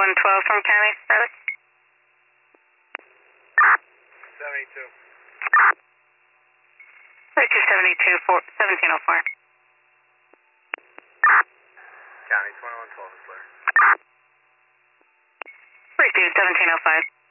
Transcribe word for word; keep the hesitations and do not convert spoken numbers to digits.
one twelve from County Service. seventy-two. thirty-two seventy-two, seventeen oh four. County twenty-one twelve is clear. thirty-two seventeen oh five.